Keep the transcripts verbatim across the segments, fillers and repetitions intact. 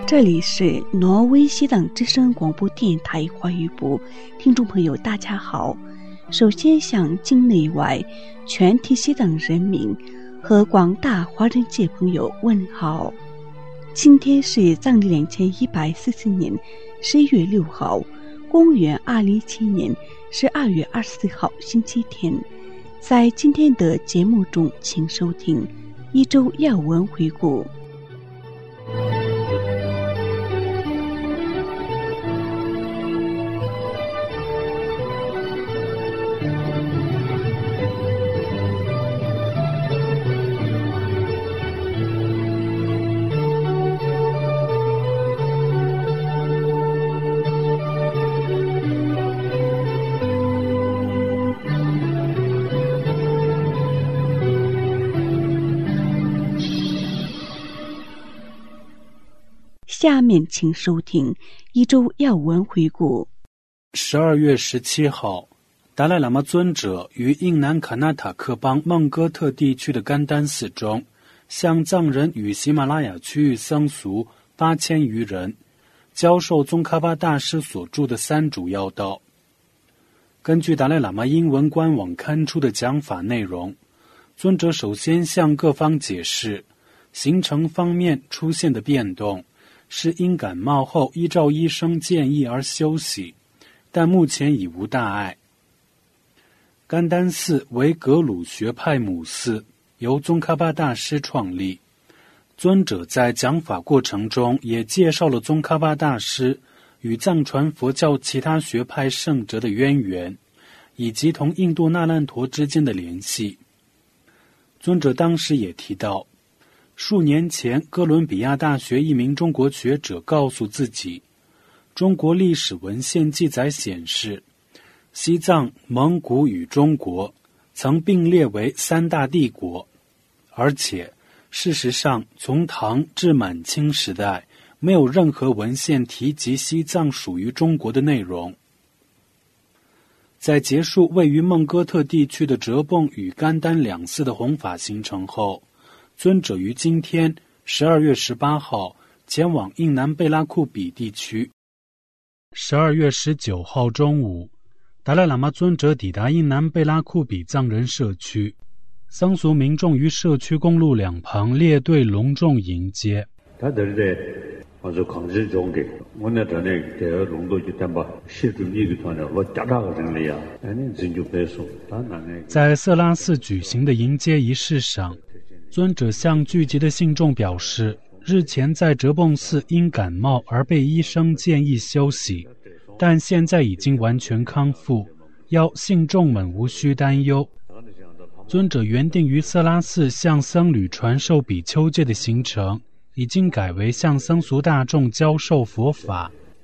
这里是挪威西藏之声广播电台华语部，听众朋友大家好。首先向境内外全体西藏人民和广大华人界朋友问好。今天是藏历两千一百四十年十一月六号，公元二零一七年十二月二十四号星期天。在今天的节目中，请收听一周要闻回顾。下面请收听一周要闻回顾。 十二月十七号，达赖喇嘛尊者于印南卡纳塔克邦孟哥特地区的甘丹寺中，向藏人与喜马拉雅区域僧俗八千余人教授宗喀巴大师所著的三主要道。根据达赖喇嘛英文官网刊出的讲法内容，尊者首先向各方解释行程方面出现的变动是因感冒后依照医生建议而休息，但目前已无大碍。甘丹寺为格鲁学派母寺，由宗喀巴大师创立。尊者在讲法过程中也介绍了宗喀巴大师与藏传佛教其他学派圣哲的渊源，以及同印度那烂陀之间的联系。尊者当时也提到，数年前，哥伦比亚大学一名中国学者告诉自己，中国历史文献记载显示，西藏、蒙古与中国曾并列为三大帝国，而且事实上，从唐至满清时代，没有任何文献提及西藏属于中国的内容。在结束位于孟哥特地区的哲蚌与甘丹两寺的弘法行程后，尊者于今天十二月十八号前往印南贝拉库比地区。十二月十九号中午，达赖喇嘛尊者抵达印南贝拉库比藏人社区，僧俗民众于社区公路两旁列队隆重迎接。在色拉寺举行的迎接仪式上，尊者向聚集的信众表示，日前在哲蚌寺因感冒而被医生建议休息，但现在已经完全康复，要信众们无需担忧。尊者原定于色拉寺向僧侣传授比丘戒的行程，已经改为向僧俗大众教授佛法。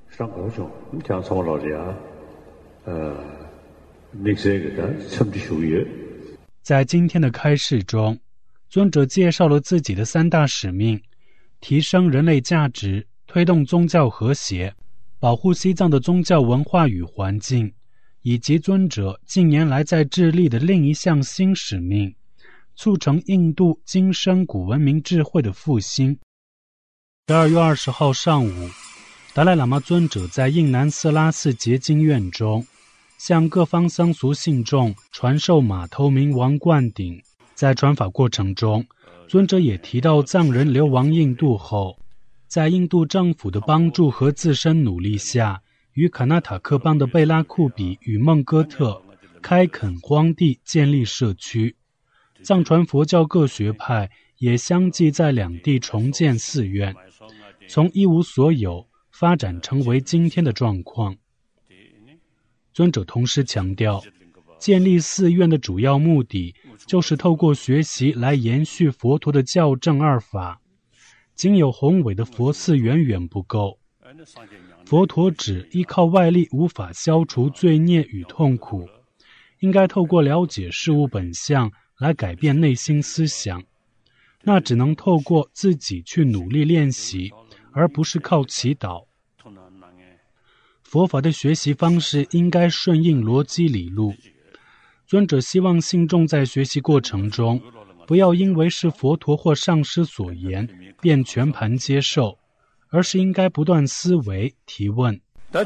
在今天的开示中，尊者介绍了自己的三大使命：提升人类价值，推动宗教和谐，保护西藏的宗教文化与环境，以及尊者近年来在致力的另一项新使命，促成印度今生古文明智慧的复兴。十二月二十号上午，达赖喇嘛尊者在印南色拉寺结经院中，向各方僧俗信众传授马头明王灌顶。在传法过程中，尊者也提到藏人流亡印度后，在印度政府的帮助和自身努力下，与卡纳塔克邦的贝拉库比与孟哥特开垦荒地，建立社区。藏传佛教各学派也相继在两地重建寺院，从一无所有发展成为今天的状况。尊者同时强调，建立寺院的主要目的就是透过学习来延续佛陀的教正二法，仅有宏伟的佛寺远远不够。佛陀指依靠外力无法消除罪孽与痛苦，应该透过了解事物本相来改变内心思想，那只能透过自己去努力练习，而不是靠祈祷。佛法的学习方式应该顺应逻辑理路。尊者希望信众在学习过程中，不要因为是佛陀或上师所言便全盘接受， 而是应该不断思维、提问。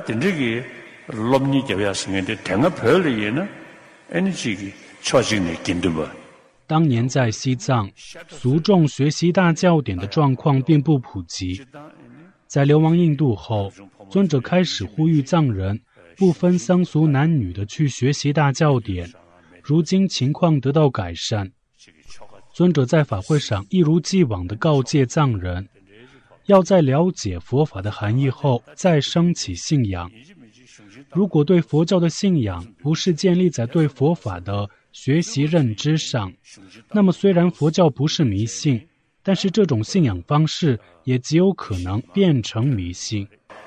当年在西藏，俗众学习大教典的状况并不普及。在流亡印度后，尊者开始呼吁藏人不分僧俗男女的去学习大教典。如今情况得到改善，尊者在法会上一如既往地告诫藏人，要在了解佛法的含义后再升起信仰。如果对佛教的信仰不是建立在对佛法的学习认知上，那么虽然佛教不是迷信，但是这种信仰方式也极有可能变成迷信。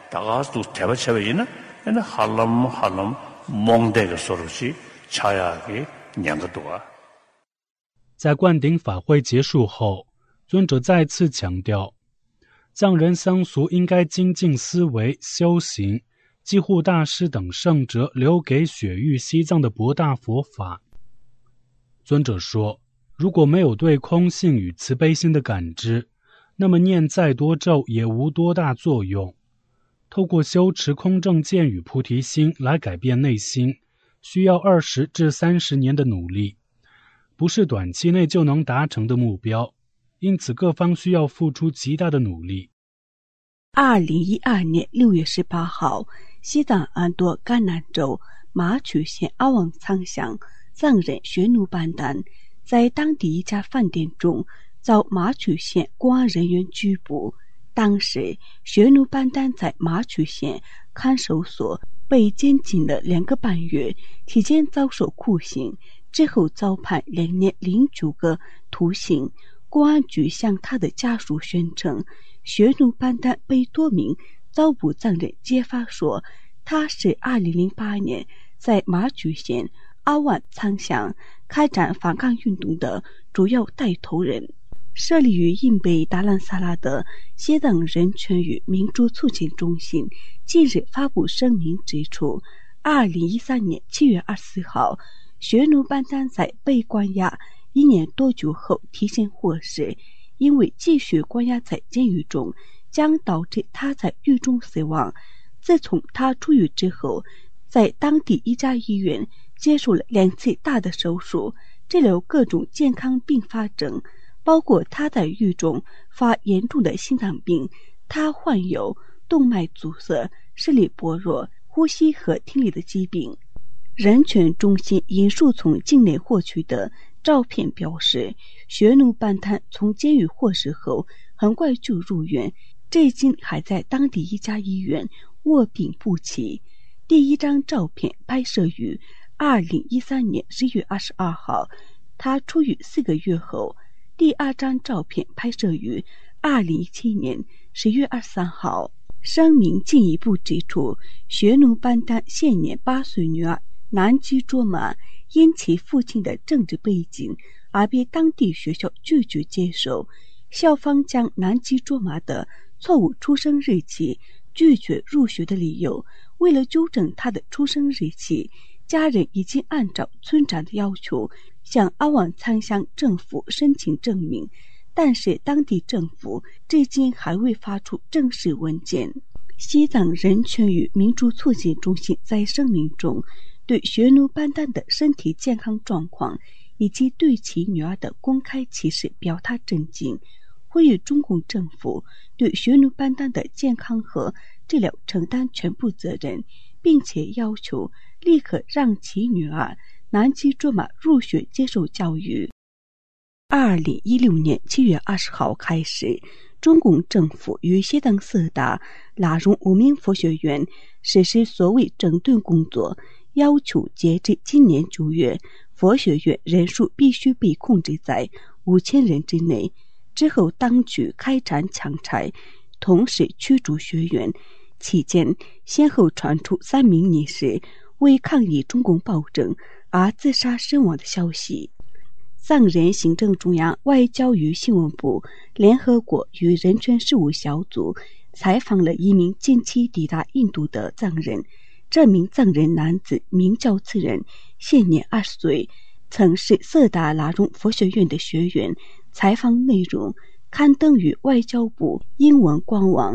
在灌顶法会结束后，尊者再次强调，藏人僧俗应该精进思维修行济护大师等圣者留给雪域西藏的博大佛法。尊者说，如果没有对空性与慈悲心的感知，那么念再多咒也无多大作用。透过修持空正见与菩提心来改变内心，需要二十至三十年的努力，不是短期内就能达成的目标，因此各方需要付出极大的努力。 二零一二年六月十八号，西藏安多甘南州马曲县阿旺仓乡藏人学奴班丹在当地一家饭店中遭马曲县公安人员拘捕。当时学奴班丹在马曲县看守所被监禁了两个半月，期间遭受酷刑，之后遭判两年零九个徒刑。公安局向他的家属宣称，学奴班丹被多名遭捕藏人揭发说，他是二零零八年在马曲县阿万仓乡开展反抗运动的主要带头人。设立于印北达兰萨拉的西藏人权与民主促进中心近日发布声明指出，二零一三年七月二十四号，学奴班丹在被关押一年多久后提前获释，因为继续关押在监狱中将导致他在狱中死亡。自从他出狱之后，在当地一家医院接受了两次大的手术，治疗各种健康并发症，包括他在狱中发严重的心脏病，他患有动脉阻塞、视力薄弱、呼吸和听力的疾病。人权中心引述从境内获取的照片表示，学奴班丹从监狱获释后很快就入院，至今还在当地一家医院卧病不起。第一张照片拍摄于二零一三年十月二十二号，他出狱四个月后。第二张照片拍摄于二零一七年十月二十三号。声明进一步指出，学奴班丹现年八岁女儿南基卓玛因其父亲的政治背景而被当地学校拒绝接受，校方将南基卓玛的错误出生日期拒绝入学的理由。为了纠正他的出生日期，家人已经按照村长的要求向阿旺仓乡政府申请证明，但是当地政府至今还未发出正式文件。西藏人权与民主促进中心在声明中对学奴班丹的身体健康状况以及对其女儿的公开歧视表达震惊，呼吁中共政府对学奴班丹的健康和治疗承担全部责任，并且要求立刻让其女儿南基卓玛入学接受教育。二零一六年七月二十号开始，中共政府与西藏色达拉荣五名佛学院实施所谓整顿工作，要求截至今年九月，佛学院人数必须被控制在五千人之内。之后当局开展强拆，同时驱逐学员。期间先后传出三名女士为抗议中共暴政而自杀身亡的消息。藏人行政中央外交与新闻部联合国与人权事务小组采访了一名近期抵达印度的藏人，这名藏人男子名叫次仁，现年二十岁，曾是色达拉荣佛学院的学员。采访内容刊登于外交部英文官网。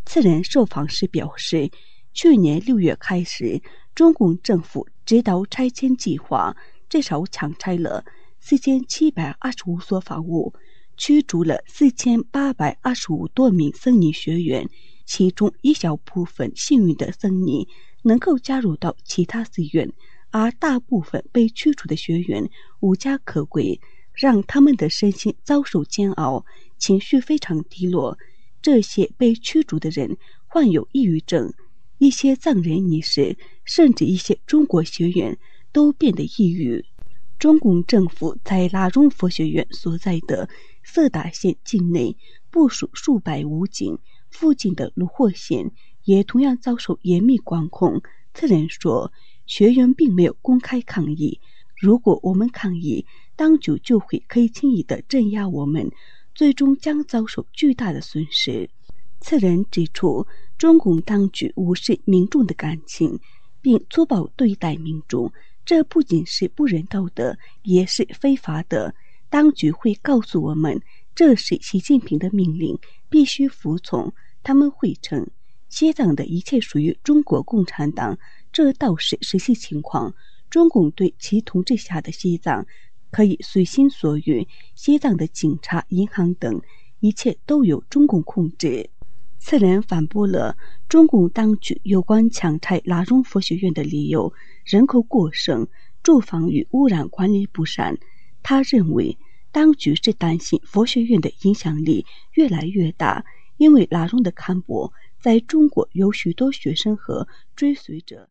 次人受访时表示，去年六月开始，中共政府指导拆迁计划，至少强拆了四千七百二十五所房屋，驱逐了四千八百二十五多名僧尼学员，其中一小部分幸运的僧尼能够加入到其他寺院，而大部分被驱逐的学员无家可归，让他们的身心遭受煎熬，情绪非常低落。这些被驱逐的人患有抑郁症，一些藏人尼士，甚至一些中国学员都变得抑郁。中共政府在拉荣佛学院所在的色达县境内部署数百武警，附近的鲁霍县也同样遭受严密管控。次人说，学员并没有公开抗议，如果我们抗议，当局就会可以轻易地镇压我们，最终将遭受巨大的损失。次人指出，中共当局无视民众的感情，并粗暴对待民众，这不仅是不人道的，也是非法的。当局会告诉我们，这是习近平的命令，必须服从。他们会称西藏的一切属于中国共产党，这倒是实际情况。中共对其统治下的西藏可以随心所欲，西藏的警察、银行等一切都由中共控制。次人反驳了中共当局有关强拆拉荣佛学院的理由：人口过剩、住房与污染管理不善。他认为，当局是担心佛学院的影响力越来越大，因为拉荣的堪钵在中国有许多学生和追随者。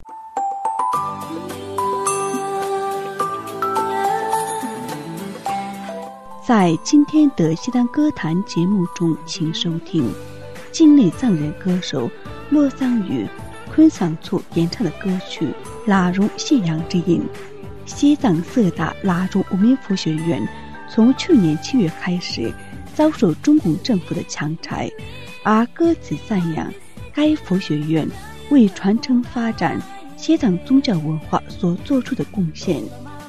在今天的西藏歌坛节目中，请收听境内藏人歌手洛桑语昆桑措演唱的歌曲《拉荣信仰之音》。西藏色达拉荣无名佛学院从去年七月开始遭受中共政府的强拆，而歌词赞扬该佛学院为传承发展西藏宗教文化所做出的贡献。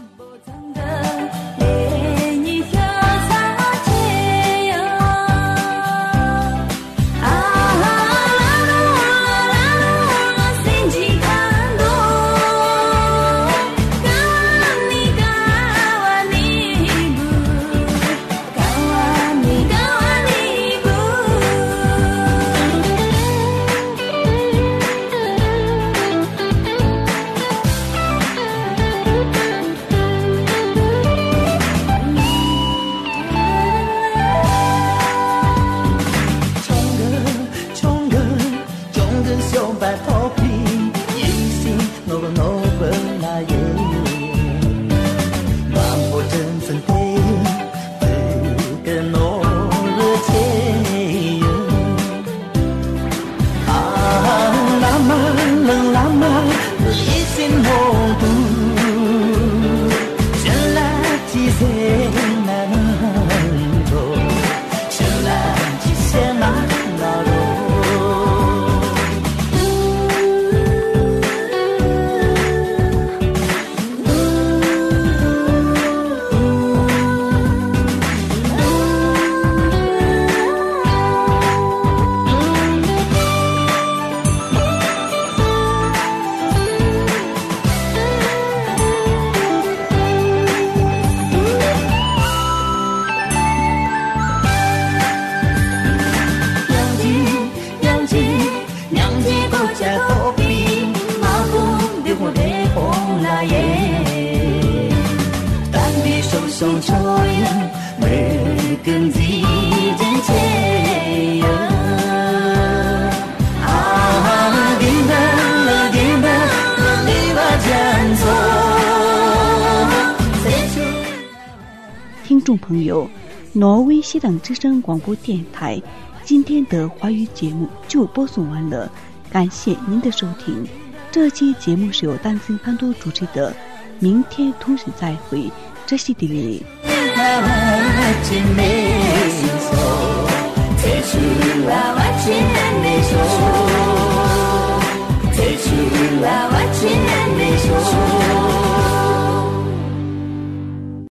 听众朋友，挪威西藏之声广播电台今天的华语节目就播送完了，感谢您的收听。这期节目是由丹森潘多主持的，明天同时再会。这是地理。 我